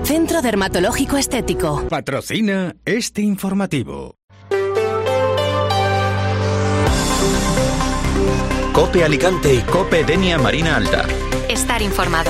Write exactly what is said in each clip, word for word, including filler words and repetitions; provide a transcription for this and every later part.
Centro Dermatológico Estético. Patrocina este informativo. COPE Alicante y COPE Denia Marina Alta. Estar informado.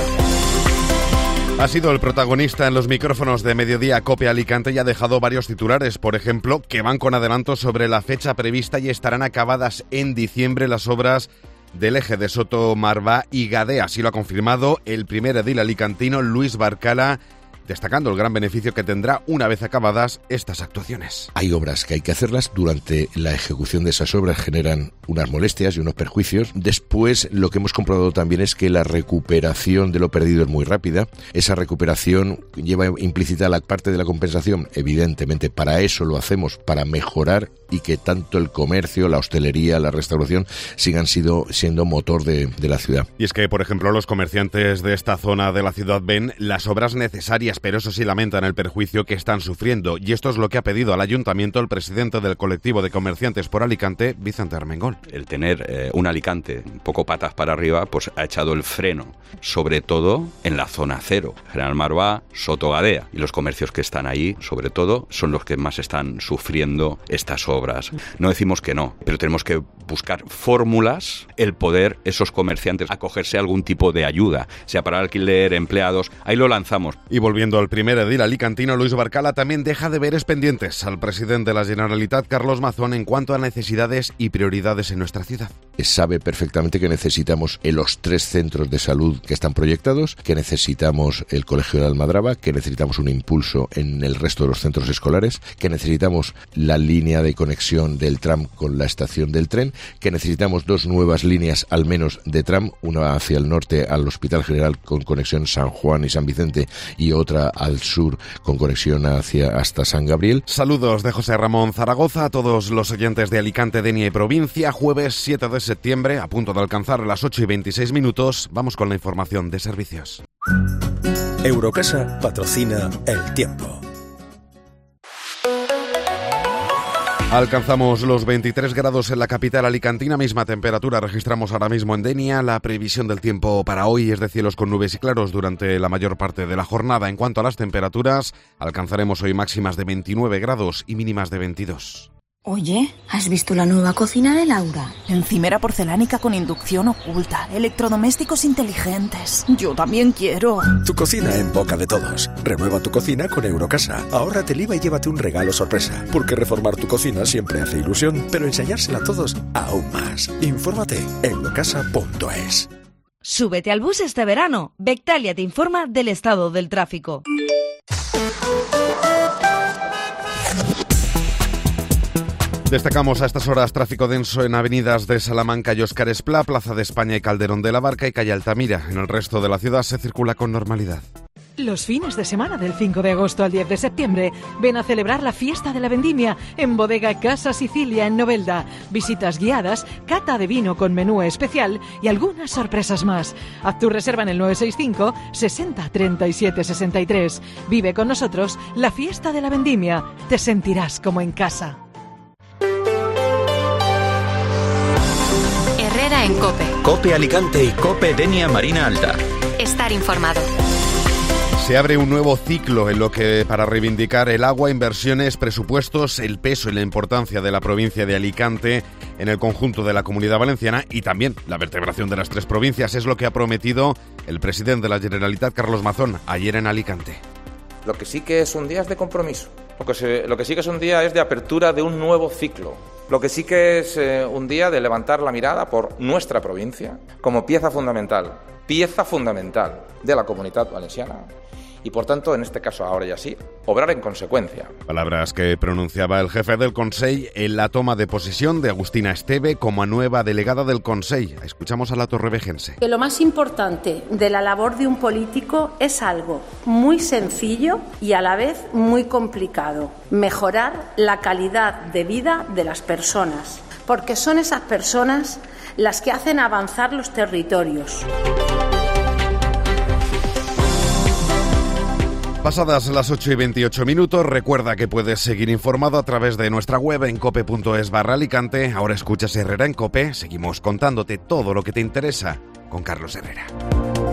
Ha sido el protagonista en los micrófonos de Mediodía COPE Alicante y ha dejado varios titulares, por ejemplo, que van con adelanto sobre la fecha prevista y estarán acabadas en diciembre las obras del eje de Soto, Marvá y Gadea. Así lo ha confirmado el primer edil alicantino, Luis Barcala, destacando el gran beneficio que tendrá una vez acabadas estas actuaciones. Hay obras que hay que hacerlas, durante la ejecución de esas obras generan unas molestias y unos perjuicios. Después, lo que hemos comprobado también es que la recuperación de lo perdido es muy rápida. Esa recuperación lleva implícita la parte de la compensación. Evidentemente, para eso lo hacemos, para mejorar y que tanto el comercio, la hostelería, la restauración sigan sido, siendo motor de, de la ciudad. Y es que, por ejemplo, los comerciantes de esta zona de la ciudad ven las obras necesarias, pero eso sí lamentan el perjuicio que están sufriendo. Y esto es lo que ha pedido al ayuntamiento el presidente del colectivo de comerciantes por Alicante, Vicente Armengol. El tener eh, un Alicante un poco patas para arriba, pues ha echado el freno, sobre todo en la zona cero. General Marvá, Soto, Gadea. Y los comercios que están ahí, sobre todo, son los que más están sufriendo estas obras. No decimos que no, pero tenemos que buscar fórmulas, el poder, esos comerciantes, acogerse a algún tipo de ayuda, sea para alquiler, empleados. Ahí lo lanzamos. Y volviendo al primer edil alicantino, Luis Barcala también deja deberes pendientes al presidente de la Generalitat, Carlos Mazón, en cuanto a necesidades y prioridades en nuestra ciudad. Sabe perfectamente que necesitamos los tres centros de salud que están proyectados, que necesitamos el Colegio de Almadraba, que necesitamos un impulso en el resto de los centros escolares, que necesitamos la línea de conexión del tram con la estación del tren, que necesitamos dos nuevas líneas al menos de tram, una hacia el norte al Hospital General con conexión San Juan y San Vicente y otra al sur con conexión hacia hasta San Gabriel. Saludos de José Ramón Zaragoza a todos los oyentes de Alicante, Denia y provincia. Jueves siete de septiembre, a punto de alcanzar las ocho y veintiséis minutos. Vamos con la información de servicios. Eurocasa patrocina el tiempo. Alcanzamos los veintitrés grados en la capital alicantina, misma temperatura registramos ahora mismo en Denia. La previsión del tiempo para hoy es de cielos con nubes y claros durante la mayor parte de la jornada. En cuanto a las temperaturas, alcanzaremos hoy máximas de veintinueve grados y mínimas de veintidós. Oye, ¿has visto la nueva cocina de Laura? Encimera porcelánica con inducción oculta, electrodomésticos inteligentes. Yo también quiero. Tu cocina en boca de todos. Renueva tu cocina con Eurocasa. Ahórrate el I V A y llévate un regalo sorpresa. Porque reformar tu cocina siempre hace ilusión, pero enseñársela a todos aún más. Infórmate en eurocasa punto es. Súbete al bus este verano. Bectalia te informa del estado del tráfico. Destacamos a estas horas tráfico denso en avenidas de Salamanca y Óscar Esplá, Plaza de España y Calderón de la Barca y calle Altamira. En el resto de la ciudad se circula con normalidad. Los fines de semana del cinco de agosto al diez de septiembre ven a celebrar la fiesta de la vendimia en Bodega Casa Sicilia en Novelda. Visitas guiadas, cata de vino con menú especial y algunas sorpresas más. Haz tu reserva en el nueve seis cinco sesenta treinta y siete sesenta y tres. Vive con nosotros la fiesta de la vendimia. Te sentirás como en casa. Herrera en COPE. COPE Alicante y COPE Denia Marina Alta. Estar informado. Se abre un nuevo ciclo en lo que, para reivindicar el agua, inversiones, presupuestos, el peso y la importancia de la provincia de Alicante en el conjunto de la Comunidad Valenciana y también la vertebración de las tres provincias, es lo que ha prometido el presidente de la Generalitat, Carlos Mazón, ayer en Alicante. Lo que sí que es un día es de compromiso. Lo que, se, lo que sí que es un día es de apertura de un nuevo ciclo. Lo que sí que es eh, un día de levantar la mirada por nuestra provincia como pieza fundamental, pieza fundamental de la Comunitat Valenciana. Y por tanto, en este caso ahora ya sí, obrar en consecuencia. Palabras que pronunciaba el jefe del Consell en la toma de posesión de Agustina Esteve como nueva delegada del Consell. Escuchamos a la torrevejense. Que lo más importante de la labor de un político es algo muy sencillo y a la vez muy complicado: mejorar la calidad de vida de las personas, porque son esas personas las que hacen avanzar los territorios. Pasadas las ocho y veintiocho minutos, recuerda que puedes seguir informado a través de nuestra web en cope punto es barra Alicante. Ahora escuchas Herrera en COPE. Seguimos contándote todo lo que te interesa con Carlos Herrera.